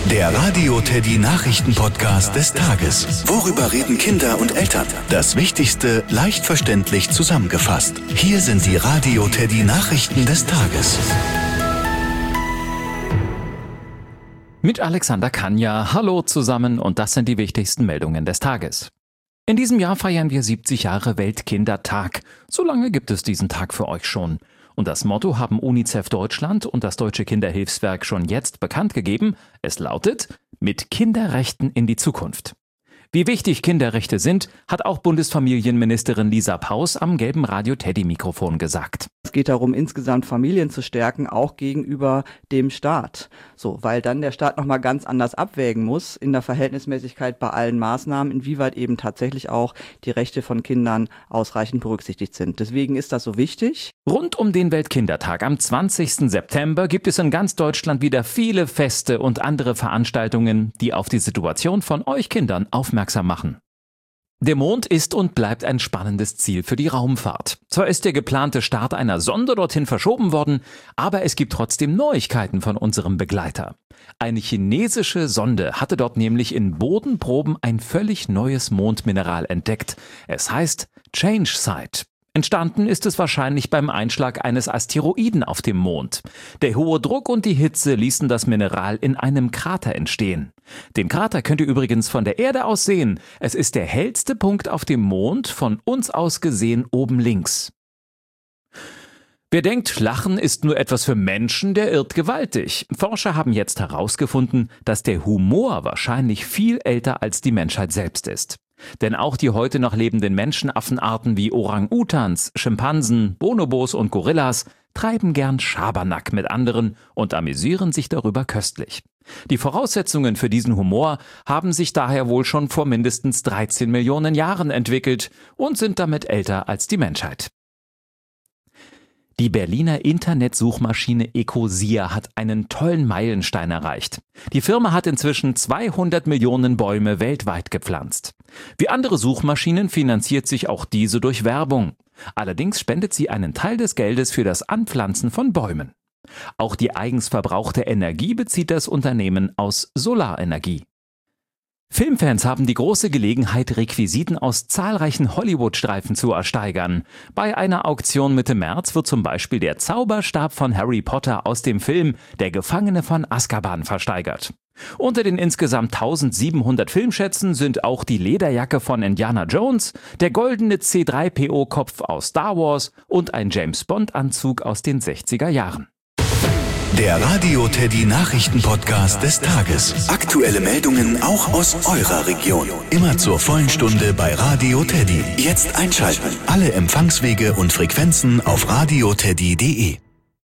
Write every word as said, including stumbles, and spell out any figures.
Der Radio Teddy Nachrichten-Podcast des Tages. Worüber reden Kinder und Eltern? Das Wichtigste leicht verständlich zusammengefasst. Hier sind die Radio Teddy Nachrichten des Tages. Mit Alexander Kanja. Hallo zusammen und das sind die wichtigsten Meldungen des Tages. In diesem Jahr feiern wir siebzig Jahre Weltkindertag. So lange gibt es diesen Tag für euch schon. Und das Motto haben UNICEF Deutschland und das Deutsche Kinderhilfswerk schon jetzt bekannt gegeben. Es lautet: Mit Kinderrechten in die Zukunft. Wie wichtig Kinderrechte sind, hat auch Bundesfamilienministerin Lisa Paus am gelben Radio-Teddy-Mikrofon gesagt. Es geht darum, insgesamt Familien zu stärken, auch gegenüber dem Staat. So, weil dann der Staat nochmal ganz anders abwägen muss in der Verhältnismäßigkeit bei allen Maßnahmen, inwieweit eben tatsächlich auch die Rechte von Kindern ausreichend berücksichtigt sind. Deswegen ist das so wichtig. Rund um den Weltkindertag am zwanzigsten September gibt es in ganz Deutschland wieder viele Feste und andere Veranstaltungen, die auf die Situation von euch Kindern aufmerksam machen. Der Mond ist und bleibt ein spannendes Ziel für die Raumfahrt. Zwar ist der geplante Start einer Sonde dorthin verschoben worden, aber es gibt trotzdem Neuigkeiten von unserem Begleiter. Eine chinesische Sonde hatte dort nämlich in Bodenproben ein völlig neues Mondmineral entdeckt. Es heißt Changesite. Entstanden ist es wahrscheinlich beim Einschlag eines Asteroiden auf dem Mond. Der hohe Druck und die Hitze ließen das Mineral in einem Krater entstehen. Den Krater könnt ihr übrigens von der Erde aus sehen. Es ist der hellste Punkt auf dem Mond, von uns aus gesehen oben links. Wer denkt, Lachen ist nur etwas für Menschen, der irrt gewaltig. Forscher haben jetzt herausgefunden, dass der Humor wahrscheinlich viel älter als die Menschheit selbst ist. Denn auch die heute noch lebenden Menschenaffenarten wie Orang-Utans, Schimpansen, Bonobos und Gorillas treiben gern Schabernack mit anderen und amüsieren sich darüber köstlich. Die Voraussetzungen für diesen Humor haben sich daher wohl schon vor mindestens dreizehn Millionen Jahren entwickelt und sind damit älter als die Menschheit. Die Berliner Internetsuchmaschine Ecosia hat einen tollen Meilenstein erreicht. Die Firma hat inzwischen zweihundert Millionen Bäume weltweit gepflanzt. Wie andere Suchmaschinen finanziert sich auch diese durch Werbung. Allerdings spendet sie einen Teil des Geldes für das Anpflanzen von Bäumen. Auch die eigens verbrauchte Energie bezieht das Unternehmen aus Solarenergie. Filmfans haben die große Gelegenheit, Requisiten aus zahlreichen Hollywood-Streifen zu ersteigern. Bei einer Auktion Mitte März wird zum Beispiel der Zauberstab von Harry Potter aus dem Film Der Gefangene von Azkaban versteigert. Unter den insgesamt eintausendsiebenhundert Filmschätzen sind auch die Lederjacke von Indiana Jones, der goldene C drei P O-Kopf aus Star Wars und ein James-Bond-Anzug aus den sechziger Jahren. Der Radio Teddy Nachrichten-Podcast des Tages. Aktuelle Meldungen auch aus eurer Region. Immer zur vollen Stunde bei Radio Teddy. Jetzt einschalten. Alle Empfangswege und Frequenzen auf radioteddy punkt de.